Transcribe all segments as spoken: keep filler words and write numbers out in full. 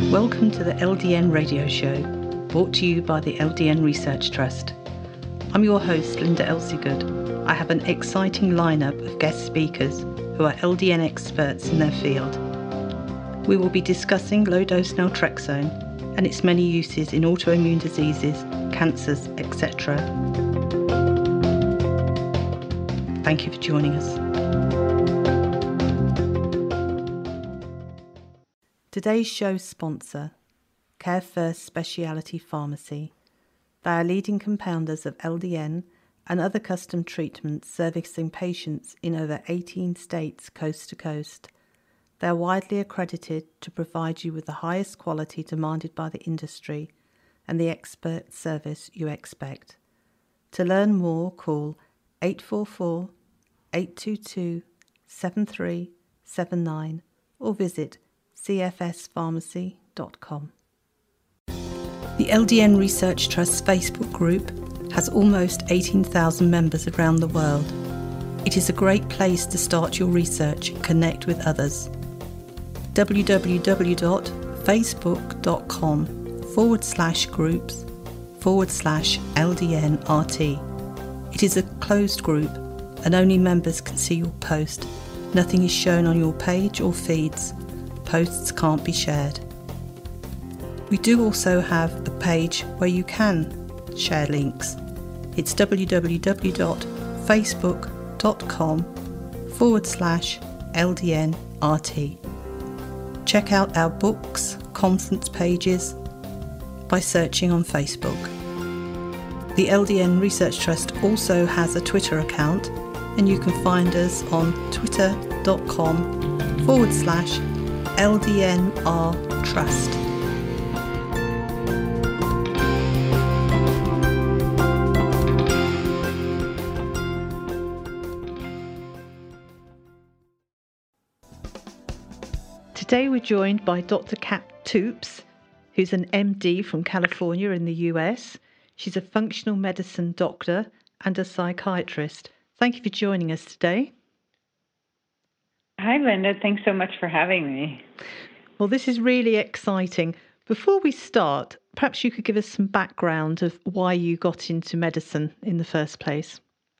Welcome to the L D N Radio Show, brought to you by the L D N Research Trust. I'm your host, Linda Elseygood. I have an exciting lineup of guest speakers who are L D N experts in their field. We will be discussing low-dose naltrexone and its many uses in autoimmune diseases, cancers, et cetera. Thank you for joining us. Today's show sponsor, Care First Specialty Pharmacy. They are leading compounders of L D N and other custom treatments servicing patients in over eighteen states coast to coast. They are widely accredited to provide you with the highest quality demanded by the industry and the expert service you expect. To learn more, call eight four four, eight two two, seven three seven nine or visit c f s pharmacy dot com. The L D N Research Trust Facebook group has almost eighteen thousand members around the world. It is a great place to start your research and connect with others. w w w dot facebook dot com forward slash groups forward slash L D N R T. It is a closed group and only members can see your post. Nothing is shown on your page or feeds. Posts can't be shared. We do also have a page where you can share links. It's w w w dot facebook dot com forward slash L D N R T. Check out our books, conference pages by searching on Facebook. The L D N Research Trust also has a Twitter account, and you can find us on twitter dot com forward slash L D N R Trust. Today we're joined by Doctor Kat Toups, who's an M D from California in the U S. She's a functional medicine doctor and a psychiatrist. Thank you for joining us today. Hi, Linda. Thanks so much for having me. Well, this is really exciting. Before we start, perhaps you could give us some background of why you got into medicine in the first place.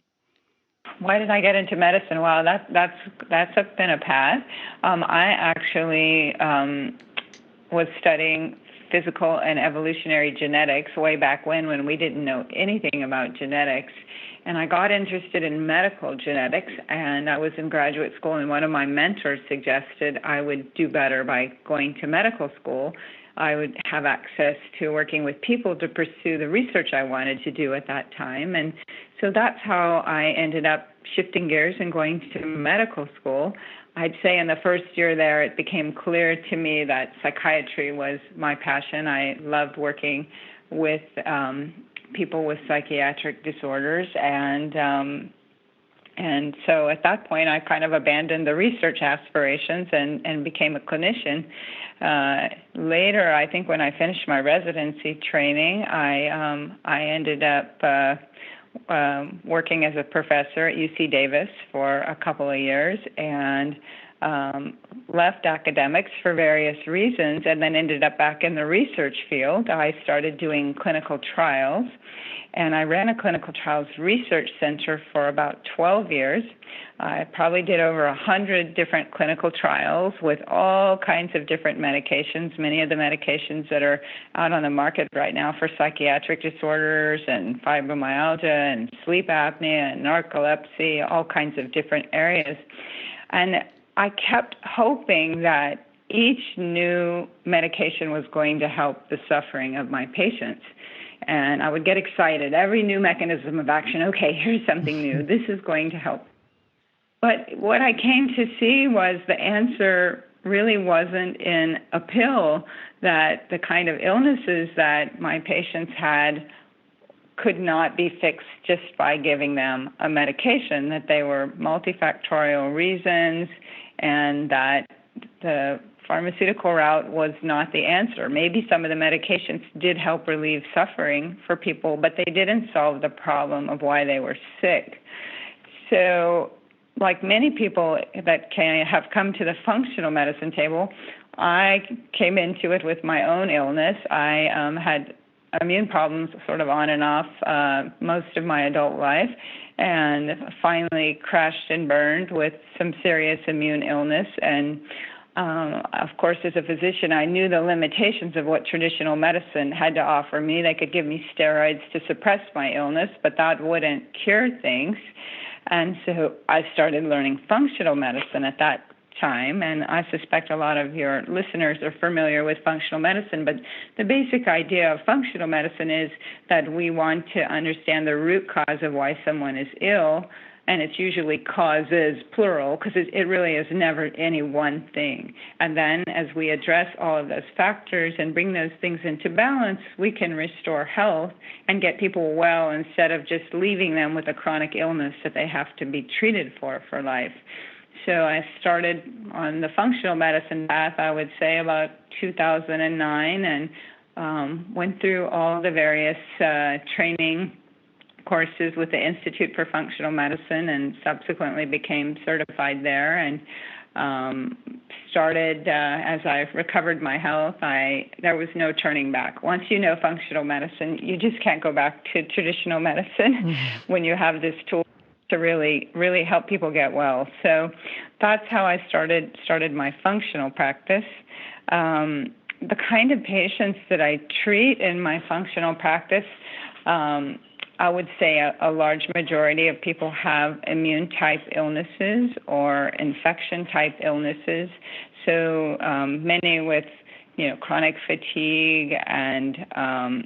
Why did I get into medicine? Well, that, that's that's been a path. Um, I actually um, was studying physical and evolutionary genetics way back when, when we didn't know anything about genetics. And I got interested in medical genetics, and I was in graduate school, and one of my mentors suggested I would do better by going to medical school. I would have access to working with people to pursue the research I wanted to do at that time. And so that's how I ended up shifting gears and going to medical school. I'd say in the first year there, it became clear to me that psychiatry was my passion. I loved working with um, people with psychiatric disorders, and um, and so at that point, I kind of abandoned the research aspirations and, and became a clinician. Uh, later, I think when I finished my residency training, I um, I ended up uh, um, working as a professor at U C Davis for a couple of years, and um, left academics for various reasons, and then ended up back in the research field. I started doing clinical trials, and I ran a clinical trials research center for about twelve years. I probably did over one hundred different clinical trials with all kinds of different medications, many of the medications that are out on the market right now for psychiatric disorders and fibromyalgia and sleep apnea and narcolepsy, all kinds of different areas. And I kept hoping that each new medication was going to help the suffering of my patients. And I would get excited. Every new mechanism of action, okay, here's something new. This is going to help. But what I came to see was the answer really wasn't in a pill, that the kind of illnesses that my patients had could not be fixed just by giving them a medication, that they were multifactorial reasons, and that the pharmaceutical route was not the answer. Maybe some of the medications did help relieve suffering for people, but they didn't solve the problem of why they were sick. So like many people that can have come to the functional medicine table, I came into it with my own illness. I um, had immune problems sort of on and off uh, most of my adult life, and finally crashed and burned with some serious immune illness. And um, of course, as a physician, I knew the limitations of what traditional medicine had to offer me. They could give me steroids to suppress my illness, but that wouldn't cure things. And so I started learning functional medicine at that time, and I suspect a lot of your listeners are familiar with functional medicine, but the basic idea of functional medicine is that we want to understand the root cause of why someone is ill, and it's usually causes, plural, because it, it really is never any one thing. And then as we address all of those factors and bring those things into balance, we can restore health and get people well instead of just leaving them with a chronic illness that they have to be treated for for life. So I started on the functional medicine path, I would say, about two thousand nine, and um, went through all the various uh, training courses with the Institute for Functional Medicine and subsequently became certified there. And um, started, uh, as I recovered my health, I there was no turning back. Once you know functional medicine, you just can't go back to traditional medicine mm-hmm. when you have this tool to really, really help people get well. So that's how I started started my functional practice. Um, the kind of patients that I treat in my functional practice, um, I would say a, a large majority of people have immune-type illnesses or infection-type illnesses. So um, many with, you know, chronic fatigue and um,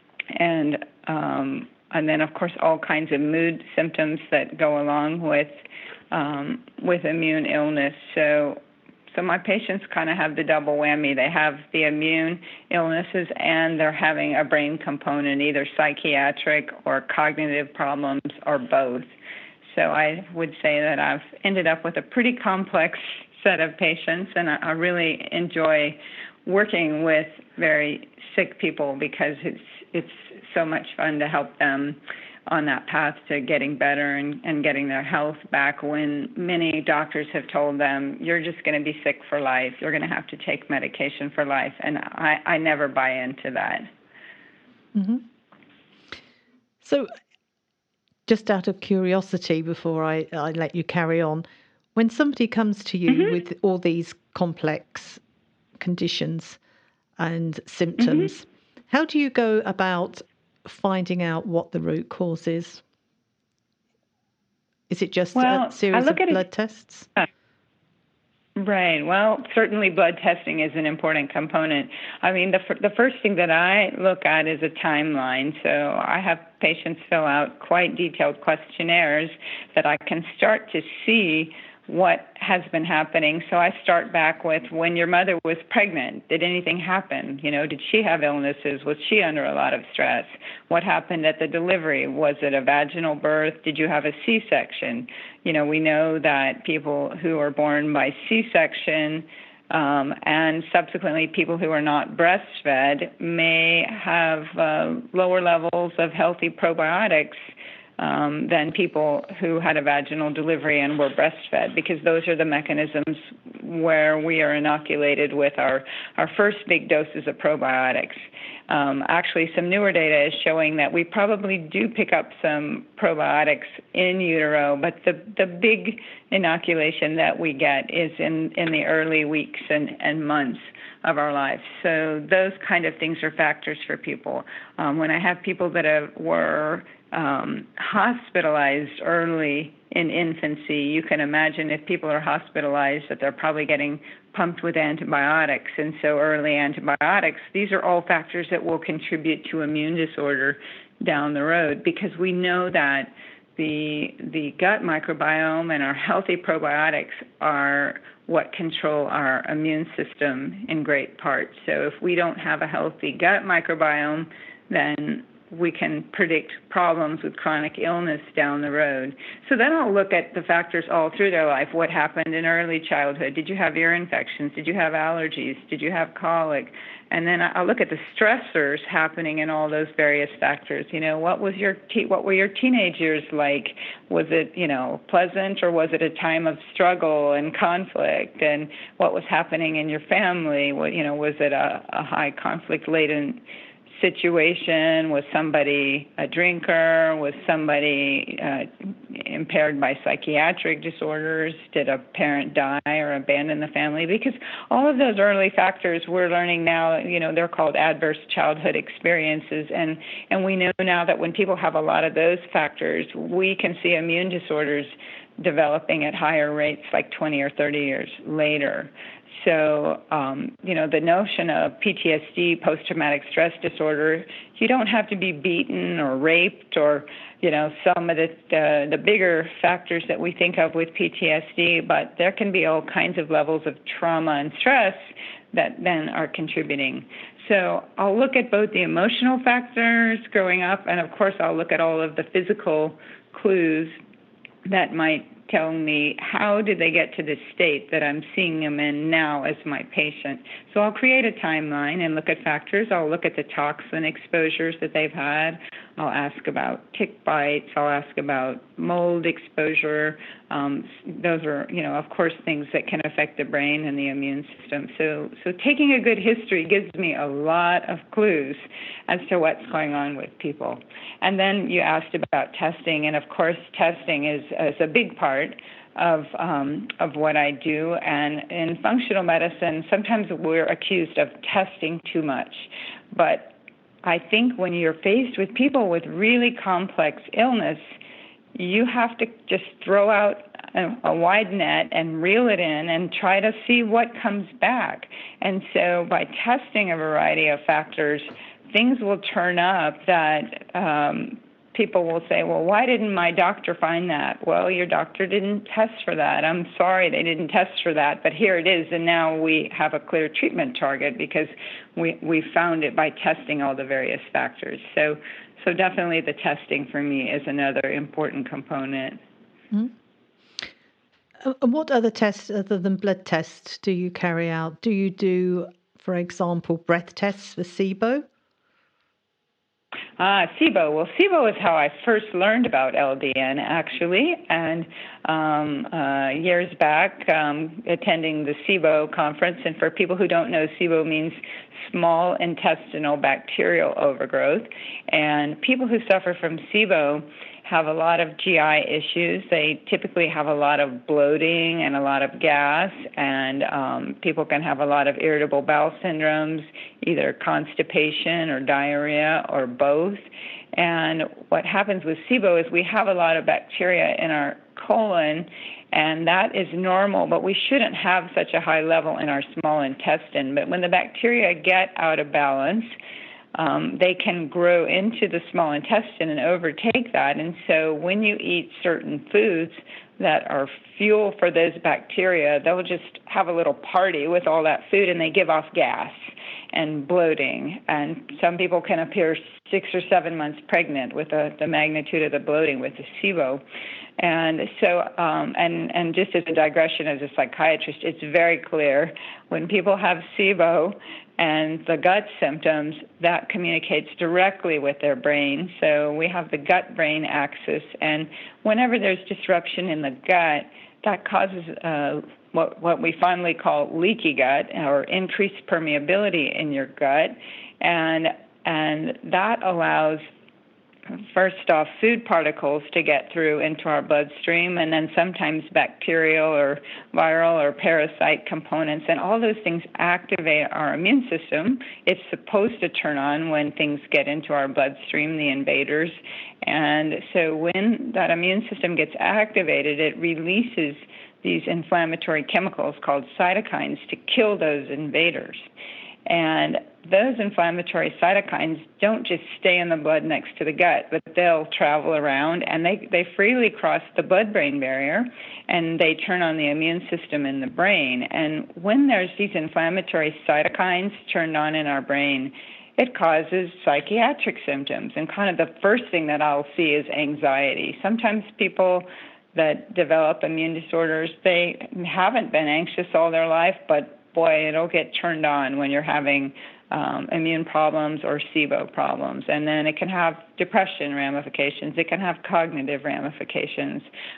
and um, And then, of course, all kinds of mood symptoms that go along with um, with immune illness. So, so my patients kind of have the double whammy. They have the immune illnesses, and they're having a brain component, either psychiatric or cognitive problems, or both. So I would say that I've ended up with a pretty complex set of patients, and I, I really enjoy working with very sick people because it's it's so much fun to help them on that path to getting better and, and getting their health back when many doctors have told them, you're just going to be sick for life. You're going to have to take medication for life. And I, I never buy into that. Mm-hmm. So just out of curiosity, before I, I let you carry on, when somebody comes to you mm-hmm. with all these complex conditions and symptoms, mm-hmm. how do you go about finding out what the root cause is? Is it just well, a series of blood it, tests? Uh, right. Well, certainly blood testing is an important component. I mean, the the first thing that I look at is a timeline. So I have patients fill out quite detailed questionnaires that I can start to see what has been happening. So I start back with when your mother was pregnant. Did anything happen? You know, did she have illnesses? Was she under a lot of stress? What happened at the delivery? Was it a vaginal birth? Did you have a C-section? You know, we know that people who are born by C-section um, and subsequently people who are not breastfed may have uh, lower levels of healthy probiotics Um, than people who had a vaginal delivery and were breastfed, because those are the mechanisms where we are inoculated with our, our first big doses of probiotics. Um, actually, some newer data is showing that we probably do pick up some probiotics in utero, but the, the big inoculation that we get is in, in the early weeks and, and months of our lives. So those kind of things are factors for people. Um, when I have people that have, were um, hospitalized early in infancy, you can imagine if people are hospitalized that they're probably getting pumped with antibiotics. And so early antibiotics, these are all factors that will contribute to immune disorder down the road, because we know that the the gut microbiome and our healthy probiotics are what control our immune system in great part. So if we don't have a healthy gut microbiome, then we can predict problems with chronic illness down the road. So then I'll look at the factors all through their life. What happened in early childhood? Did you have ear infections? Did you have allergies? Did you have colic? And then I'll look at the stressors happening in all those various factors. You know, what was your te- what were your teenage years like? Was it, you know, pleasant, or was it a time of struggle and conflict? And what was happening in your family? What, you know, was it a, a high conflict laden situation? Was somebody a drinker? Was somebody uh, impaired by psychiatric disorders? Did a parent die or abandon the family? Because all of those early factors we're learning now, you know, they're called adverse childhood experiences. And, and we know now that when people have a lot of those factors, we can see immune disorders developing at higher rates, like twenty or thirty years later. So, um, you know, the notion of P T S D, post-traumatic stress disorder, you don't have to be beaten or raped or, you know, some of the, the, the bigger factors that we think of with P T S D, but there can be all kinds of levels of trauma and stress that then are contributing. So I'll look at both the emotional factors growing up, and of course I'll look at all of the physical clues that might tell me how did they get to the state that I'm seeing them in now as my patient. So I'll create a timeline and look at factors. I'll look at the toxin exposures that they've had. I'll ask about tick bites. I'll ask about mold exposure. Um, those are, you know, of course, things that can affect the brain and the immune system. So, so taking a good history gives me a lot of clues as to what's going on with people. And then you asked about testing, and of course, testing is, is a big part of um, of what I do. And in functional medicine, sometimes we're accused of testing too much, but I think when you're faced with people with really complex illness, you have to just throw out a, a wide net and reel it in and try to see what comes back. And so by testing a variety of factors, things will turn up that um, people will say, well, why didn't my doctor find that? Well, your doctor didn't test for that. I'm sorry they didn't test for that, but here it is, and now we have a clear treatment target because we, we found it by testing all the various factors. So, so definitely the testing for me is another important component. Mm-hmm. And what other tests other than blood tests do you carry out? Do you do, for example, breath tests for SIBO? Ah, SIBO. Well, SIBO is how I first learned about L D N, actually, and um, uh, years back, um, attending the SIBO conference. And for people who don't know, SIBO means small intestinal bacterial overgrowth. And people who suffer from SIBO have a lot of G I issues. They typically have a lot of bloating and a lot of gas, and um, people can have a lot of irritable bowel syndromes, either constipation or diarrhea or both. And what happens with SIBO is we have a lot of bacteria in our colon, and that is normal, but we shouldn't have such a high level in our small intestine. But when the bacteria get out of balance, Um, they can grow into the small intestine and overtake that. And so when you eat certain foods that are fuel for those bacteria, they'll just have a little party with all that food, and they give off gas and bloating. And some people can appear six or seven months pregnant with a, the magnitude of the bloating with the SIBO. And so, um, and, and just as a digression as a psychiatrist, it's very clear when people have SIBO and the gut symptoms, that communicates directly with their brain. So we have the gut-brain axis, and whenever there's disruption in the gut, that causes uh, what, what we fondly call leaky gut, or increased permeability in your gut, and and that allows, first off, food particles to get through into our bloodstream, and then sometimes bacterial or viral or parasite components, and all those things activate our immune system. It's supposed to turn on when things get into our bloodstream, the invaders. And so when that immune system gets activated, it releases these inflammatory chemicals called cytokines to kill those invaders. And those inflammatory cytokines don't just stay in the blood next to the gut, but they'll travel around, and they, they freely cross the blood-brain barrier, and they turn on the immune system in the brain. And when there's these inflammatory cytokines turned on in our brain, it causes psychiatric symptoms. And kind of the first thing that I'll see is anxiety. Sometimes people that develop immune disorders, they haven't been anxious all their life, but boy, it'll get turned on when you're having um, immune problems or SIBO problems. And then it can have depression ramifications. It can have cognitive ramifications.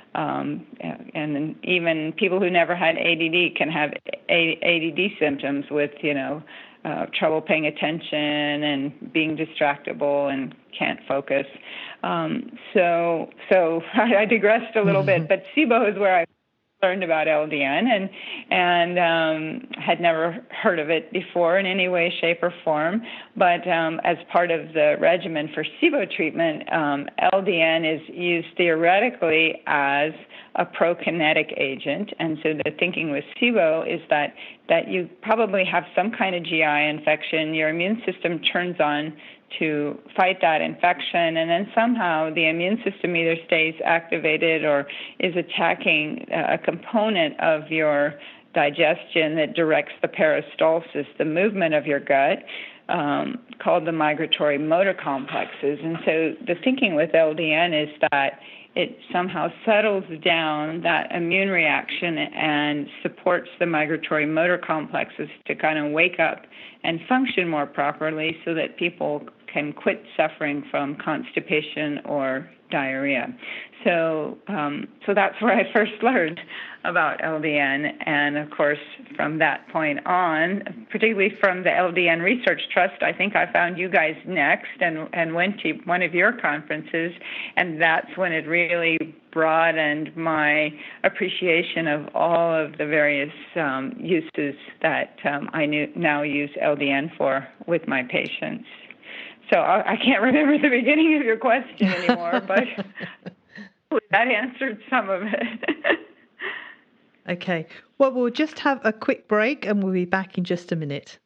Um, and then even people who never had A D D can have A D D symptoms with, you know, uh, trouble paying attention and being distractible and can't focus. Um, so so I, I digressed a little bit, but SIBO is where I learned about L D N and and um, had never heard of it before in any way, shape, or form. But um, as part of the regimen for SIBO treatment, um, L D N is used theoretically as a prokinetic agent. And so the thinking with SIBO is that that you probably have some kind of G I infection. Your immune system turns on to fight that infection, and then somehow the immune system either stays activated or is attacking a component of your digestion that directs the peristalsis, the movement of your gut, um, called the migratory motor complexes. And so the thinking with L D N is that it somehow settles down that immune reaction and supports the migratory motor complexes to kind of wake up and function more properly so that people can quit suffering from constipation or diarrhea. So, um, so that's where I first learned about L D N. And of course, from that point on, particularly from the L D N Research Trust, I think I found you guys next and, and went to one of your conferences. And that's when it really broadened my appreciation of all of the various um, uses that um, I knew, now use L D N for with my patients. So I, I can't remember the beginning of your question anymore, but that answered some of it. Okay. Well, we'll just have a quick break and we'll be back in just a minute.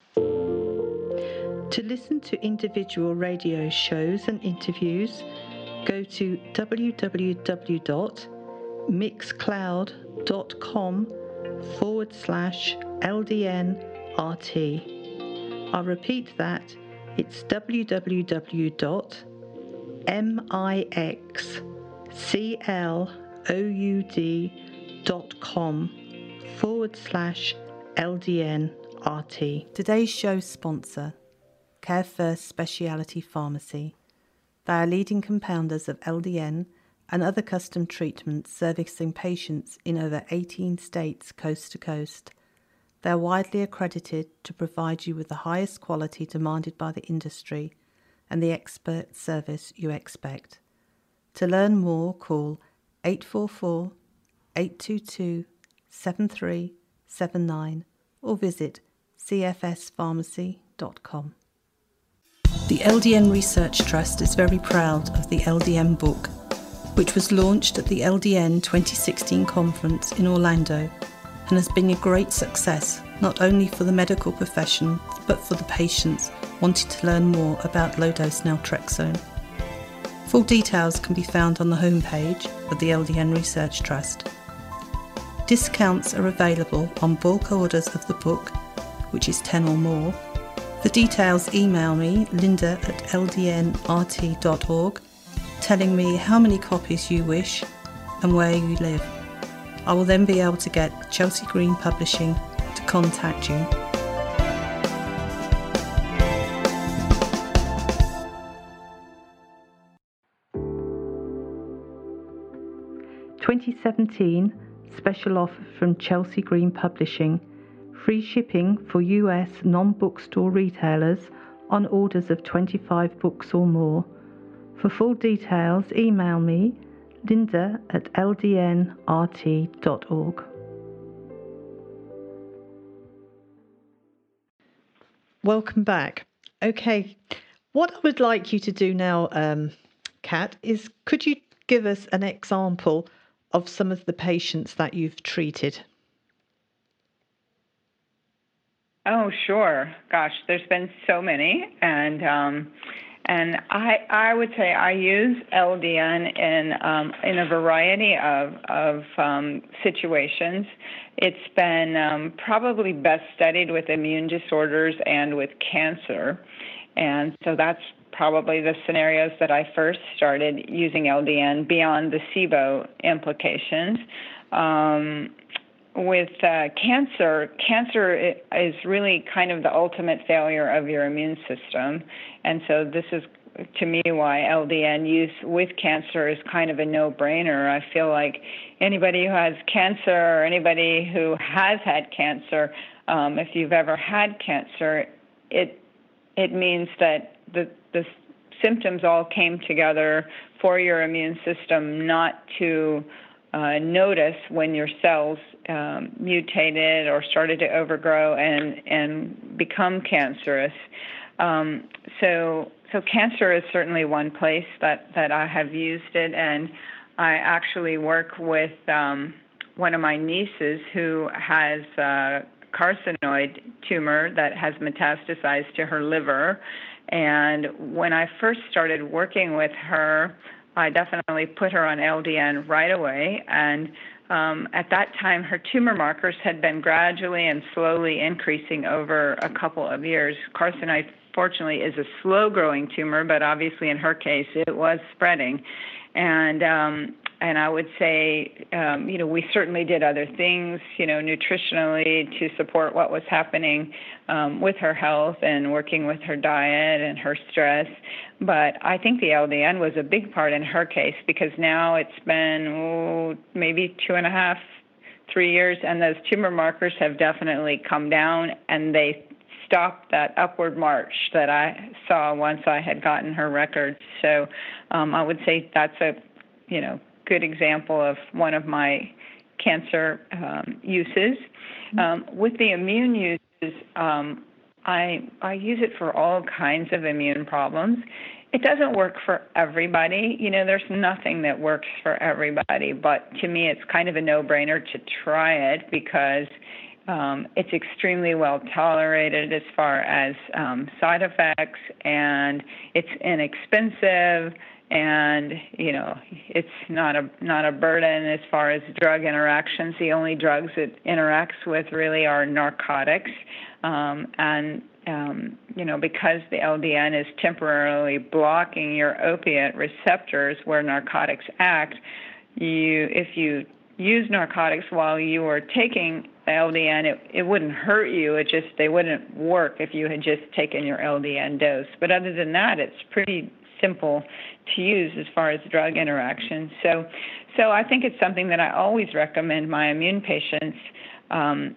To listen to individual radio shows and interviews, go to www.mixcloud.com forward slash LDNRT. I'll repeat that. It's www.mixcloud.com forward slash LDNRT. Today's show sponsor, Care First Speciality Pharmacy. They are leading compounders of L D N and other custom treatments servicing patients in over eighteen states coast to coast. They are widely accredited to provide you with the highest quality demanded by the industry and the expert service you expect. To learn more, call eight four four, eight two two, seven three seven nine or visit c f s pharmacy dot com. The L D N Research Trust is very proud of the L D N book, which was launched at the L D N twenty sixteen conference in Orlando and has been a great success not only for the medical profession but for the patients wanting to learn more about low-dose naltrexone. Full details can be found on the homepage of the L D N Research Trust. Discounts are available on bulk orders of the book, which is ten or more. For details, email me, linda at l d n r t dot org, telling me how many copies you wish and where you live. I will then be able to get Chelsea Green Publishing to contact you. twenty seventeen special offer from Chelsea Green Publishing. Free shipping for U S non-bookstore retailers on orders of twenty-five books or more. For full details, email me, linda at l d n r t dot org. Welcome back. Okay, what I would like you to do now, um, Kat, is could you give us an example of some of the patients that you've treated? Oh, sure. Gosh, there's been so many, and um, and I I would say I use L D N in um, in a variety of of um, situations. It's been um, probably best studied with immune disorders and with cancer. And so that's probably the scenarios that I first started using L D N beyond the SIBO implications. Um, with uh, cancer, cancer is really kind of the ultimate failure of your immune system. And so this is, to me, why L D N use with cancer is kind of a no-brainer. I feel like anybody who has cancer or anybody who has had cancer, um, if you've ever had cancer, it it means that the the symptoms all came together for your immune system not to uh, notice when your cells um, mutated or started to overgrow and and become cancerous. Um, so so cancer is certainly one place that, that I have used it, and I actually work with um, one of my nieces who has a carcinoid tumor that has metastasized to her liver. And when I first started working with her, I definitely put her on L D N right away. And um, at that time, her tumor markers had been gradually and slowly increasing over a couple of years. Carcinoid, fortunately, is a slow-growing tumor, but obviously in her case, it was spreading. And um, and I would say, um, you know, we certainly did other things, you know, nutritionally to support what was happening um, with her health and working with her diet and her stress. But I think the L D N was a big part in her case because now it's been oh, maybe two and a half, three years, and those tumor markers have definitely come down, and they stopped that upward march that I saw once I had gotten her records. So um, I would say that's a, you know, good example of one of my cancer um, uses. Um, with the immune uses, um, I I use it for all kinds of immune problems. It doesn't work for everybody. You know, there's nothing that works for everybody, but to me, it's kind of a no-brainer to try it because Um, it's extremely well tolerated as far as um, side effects, and it's inexpensive, and you know it's not a not a burden as far as drug interactions. The only drugs it interacts with really are narcotics, um, and um, you know because the L D N is temporarily blocking your opiate receptors where narcotics act. You if you use narcotics while you are taking L D N, it, it wouldn't hurt you. It just, they wouldn't work if you had just taken your L D N dose. But other than that, it's pretty simple to use as far as drug interactions. So, so I think it's something that I always recommend my immune patients um,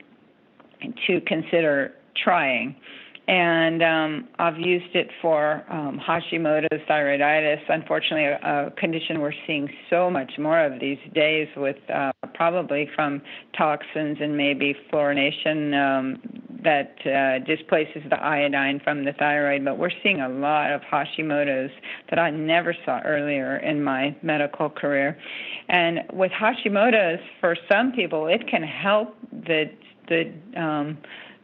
to consider trying. And um, I've used it for um, Hashimoto's thyroiditis, unfortunately a, a condition we're seeing so much more of these days with uh, probably from toxins and maybe fluorination um, that uh, displaces the iodine from the thyroid. But we're seeing a lot of Hashimoto's that I never saw earlier in my medical career. And with Hashimoto's, for some people, it can help the the um,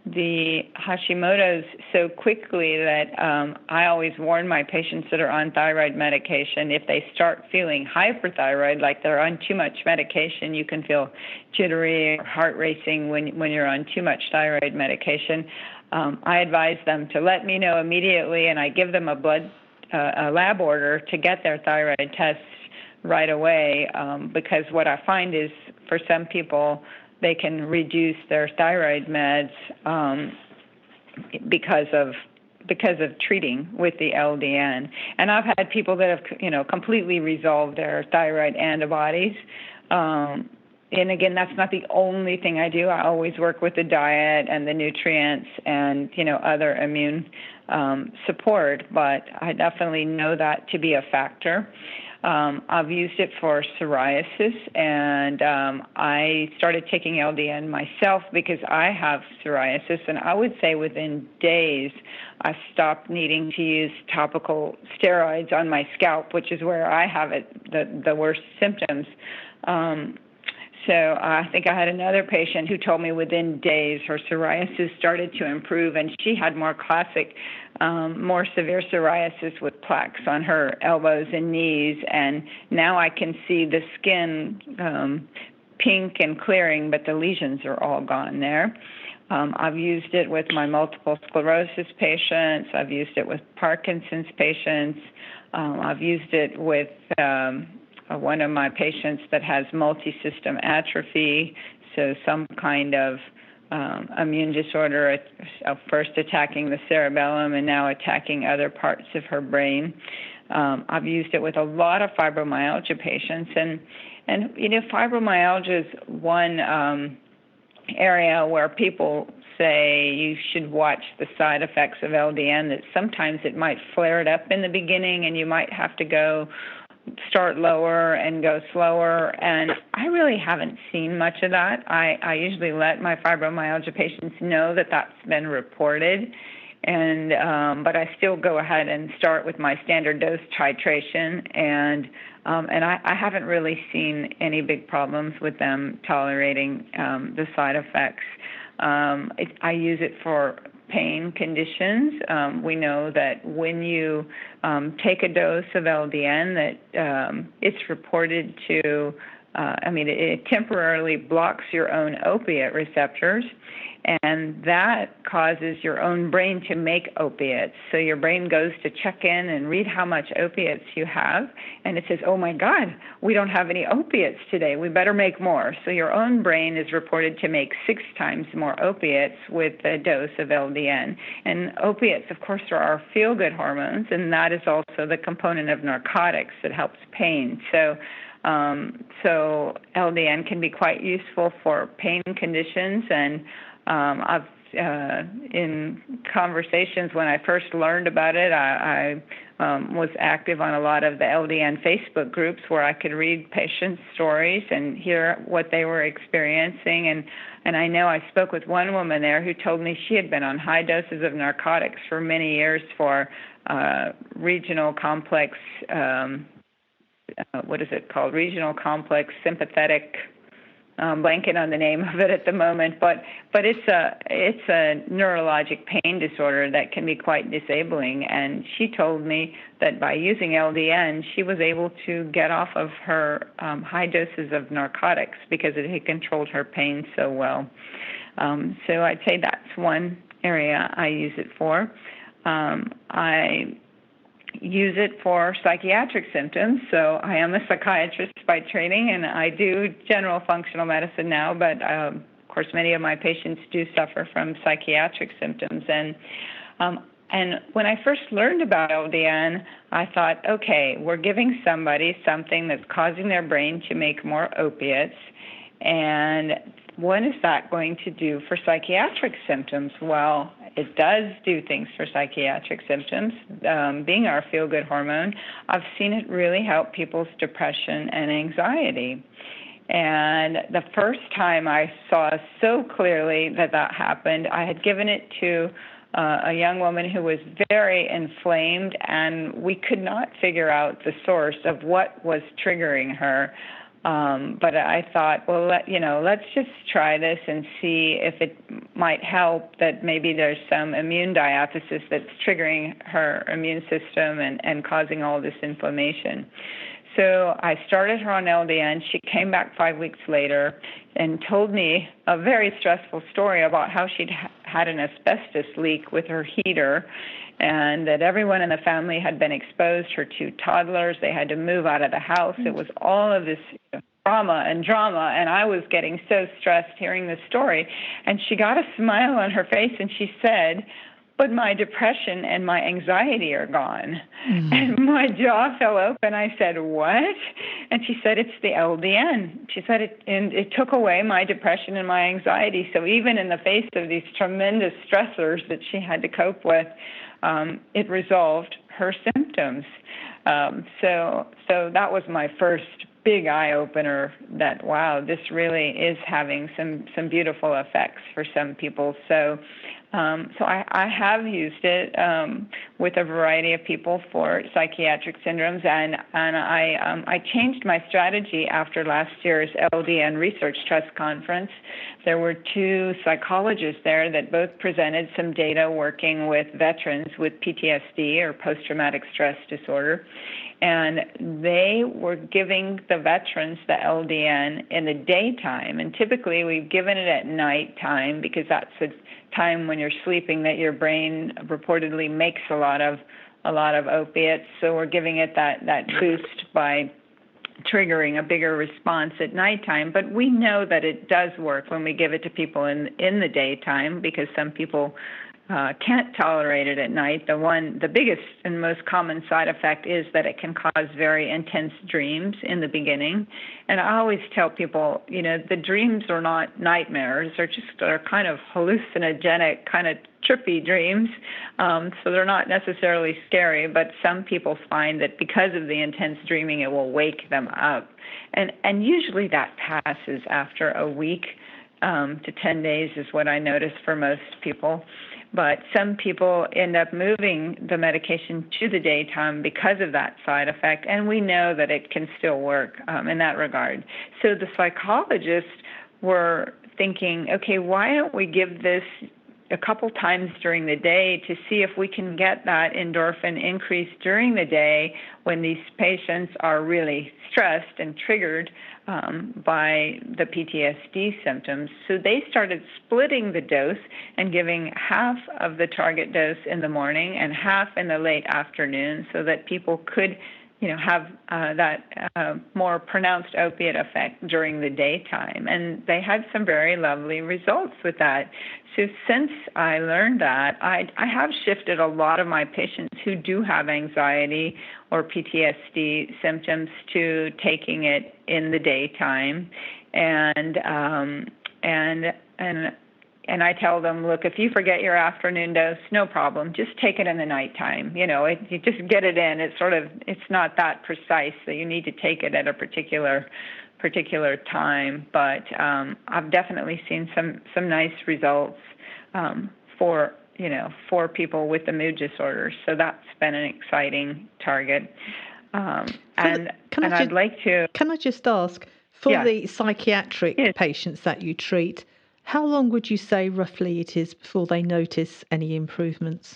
the Hashimoto's so quickly that um, I always warn my patients that are on thyroid medication, if they start feeling hyperthyroid, like they're on too much medication, you can feel jittery or heart racing when, when you're on too much thyroid medication. Um, I advise them to let me know immediately, and I give them a blood, uh, a lab order to get their thyroid tests right away, um, because what I find is for some people, they can reduce their thyroid meds um, because of because of treating with the L D N. And I've had people that have, you know, completely resolved their thyroid antibodies. Um, and again, that's not the only thing I do. I always work with the diet and the nutrients and, you know, other immune um, support. But I definitely know that to be a factor. Um, I've used it for psoriasis, and um, I started taking L D N myself because I have psoriasis, and I would say within days I stopped needing to use topical steroids on my scalp, which is where I have it, the, the worst symptoms. Um, So I think I had another patient who told me within days her psoriasis started to improve, and she had more classic, um, more severe psoriasis with plaques on her elbows and knees. And now I can see the skin um, pink and clearing, but the lesions are all gone there. Um, I've used it with my multiple sclerosis patients. I've used it with Parkinson's patients. Um, I've used it with um, one of my patients that has multi-system atrophy, so some kind of um, immune disorder, uh, first attacking the cerebellum and now attacking other parts of her brain. Um, I've used it with a lot of fibromyalgia patients, and and you know, fibromyalgia is one um, area where people say you should watch the side effects of L D N, that sometimes it might flare it up in the beginning and you might have to go start lower and go slower. And I really haven't seen much of that. I, I usually let my fibromyalgia patients know that that's been reported. And um, but I still go ahead and start with my standard dose titration, and um, and I, I haven't really seen any big problems with them tolerating um, the side effects. Um, it, I use it for pain conditions. Um, we know that when you um, take a dose of L D N, that um, it's reported to, uh, I mean, it, it temporarily blocks your own opiate receptors, and that causes your own brain to make opiates. So your brain goes to check in and read how much opiates you have, and it says, oh my God, we don't have any opiates today. We better make more. So your own brain is reported to make six times more opiates with a dose of L D N. And opiates, of course, are our feel-good hormones, and that is also the component of narcotics that helps pain. So um, so L D N can be quite useful for pain conditions, and Um, I've uh, in conversations when I first learned about it, I, I um, was active on a lot of the L D N Facebook groups where I could read patients' stories and hear what they were experiencing. And, and I know I spoke with one woman there who told me she had been on high doses of narcotics for many years for uh, regional complex, um, uh, what is it called, regional complex sympathetic. Um, blanking on the name of it at the moment, but but it's a it's a neurologic pain disorder that can be quite disabling. And she told me that by using L D N, she was able to get off of her um, high doses of narcotics because it had controlled her pain so well. Um, so I'd say that's one area I use it for. Um, I use it for psychiatric symptoms. So I am a psychiatrist by training, and I do general functional medicine now, but um, of course many of my patients do suffer from psychiatric symptoms. And um, and when I first learned about L D N, I thought, okay, we're giving somebody something that's causing their brain to make more opiates, and what is that going to do for psychiatric symptoms? Well, it does do things for psychiatric symptoms. Um, being our feel-good hormone, I've seen it really help people's depression and anxiety. And the first time I saw so clearly that that happened, I had given it to uh, a young woman who was very inflamed, and we could not figure out the source of what was triggering her. Um, but I thought, well, let, you know, let's just try this and see if it might help, that maybe there's some immune diathesis that's triggering her immune system and, and causing all this inflammation. So I started her on L D N. She came back five weeks later and told me a very stressful story about how she'd ha- had an asbestos leak with her heater, and that everyone in the family had been exposed, her two toddlers. They had to move out of the house. It was all of this you know, trauma and drama, and I was getting so stressed hearing this story. And she got a smile on her face, and she said, but my depression and my anxiety are gone. Mm-hmm. And my jaw fell open. I said, what? And she said, it's the L D N. She said, it, and it took away my depression and my anxiety. So even in the face of these tremendous stressors that she had to cope with, um, it resolved her symptoms. Um, so, so that was my first big eye-opener that, wow, this really is having some, some beautiful effects for some people. So Um, so I, I have used it um, with a variety of people for psychiatric syndromes, and and I um, I changed my strategy after last year's L D N Research Trust conference. There were two psychologists there that both presented some data working with veterans with P T S D or post-traumatic stress disorder. And they were giving the veterans the L D N in the daytime. And typically we've given it at nighttime because that's the time when you're sleeping that your brain reportedly makes a lot of a lot of opiates. So we're giving it that, that boost by triggering a bigger response at nighttime. But we know that it does work when we give it to people in in the daytime because some people Uh, can't tolerate it at night. The one, the biggest and most common side effect is that it can cause very intense dreams in the beginning. And I always tell people, you know, the dreams are not nightmares. They're just are kind of hallucinogenic, kind of trippy dreams. Um, so they're not necessarily scary, but some people find that because of the intense dreaming, it will wake them up. And, and usually that passes after a week um, to ten days is what I notice for most people. But some people end up moving the medication to the daytime because of that side effect, and we know that it can still work um, in that regard. So the psychologists were thinking, okay, why don't we give this a couple times during the day to see if we can get that endorphin increase during the day when these patients are really stressed and triggered um, by the P T S D symptoms. So they started splitting the dose and giving half of the target dose in the morning and half in the late afternoon so that people could you know, have uh, that uh, more pronounced opiate effect during the daytime. And they had some very lovely results with that. So since I learned that, I, I have shifted a lot of my patients who do have anxiety or P T S D symptoms to taking it in the daytime. And um, and and And I tell them, look, if you forget your afternoon dose, no problem. Just take it in the nighttime. You know, it, you just get it in. It's sort of, it's not that precise that you need to take it at a particular particular time. But um, I've definitely seen some some nice results um, for you know for people with the mood disorders. So that's been an exciting target. Um, and can and I I'd just, like to. Can I just ask for yeah. the psychiatric yes. patients that you treat? How long would you say roughly it is before they notice any improvements?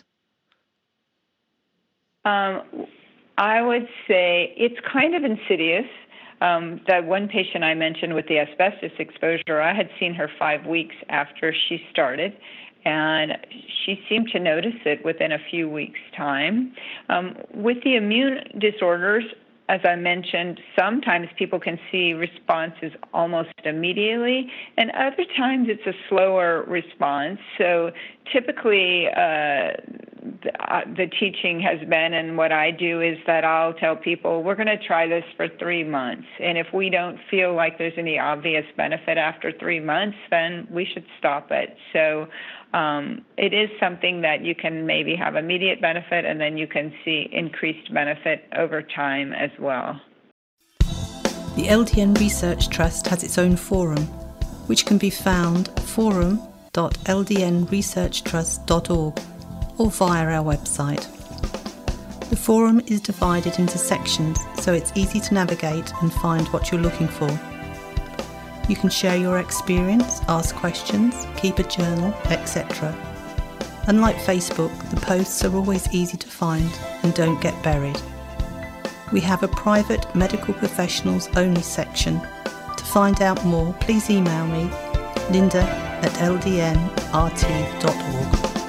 Um, I would say it's kind of insidious. Um, that one patient I mentioned with the asbestos exposure, I had seen her five weeks after she started, and she seemed to notice it within a few weeks' time. Um, with the immune disorders, as I mentioned, sometimes people can see responses almost immediately, and other times it's a slower response. So typically uh, the, uh, the teaching has been, and what I do is that I'll tell people, we're going to try this for three months. And if we don't feel like there's any obvious benefit after three months, then we should stop it. So Um, it is something that you can maybe have immediate benefit, and then you can see increased benefit over time as well. The L D N Research Trust has its own forum, which can be found forum dot l d n research trust dot org or via our website. The forum is divided into sections, so it's easy to navigate and find what you're looking for. You can share your experience, ask questions, keep a journal, et cetera. Unlike Facebook, the posts are always easy to find and don't get buried. We have a private medical professionals only section. To find out more, please email me, linda at l d n r t dot org.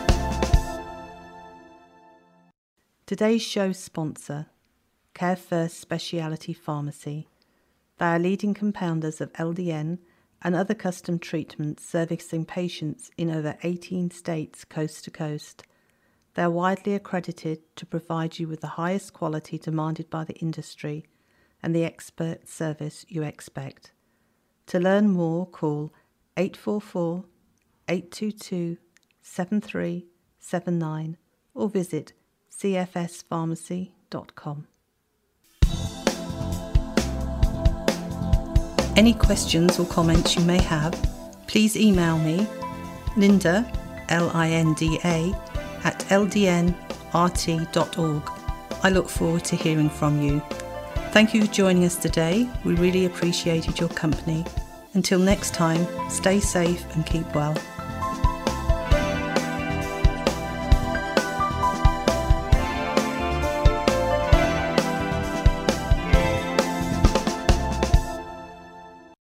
Today's show sponsor, Care First Specialty Pharmacy. They are leading compounders of L D N and other custom treatments servicing patients in over eighteen states coast to coast. They are widely accredited to provide you with the highest quality demanded by the industry and the expert service you expect. To learn more, call eight four four, eight two two, seven three seven nine or visit c f s pharmacy dot com. Any questions or comments you may have, please email me, linda L I N D A, at L D N R T dot org. I look forward to hearing from you. Thank you for joining us today. We really appreciated your company. Until next time, stay safe and keep well.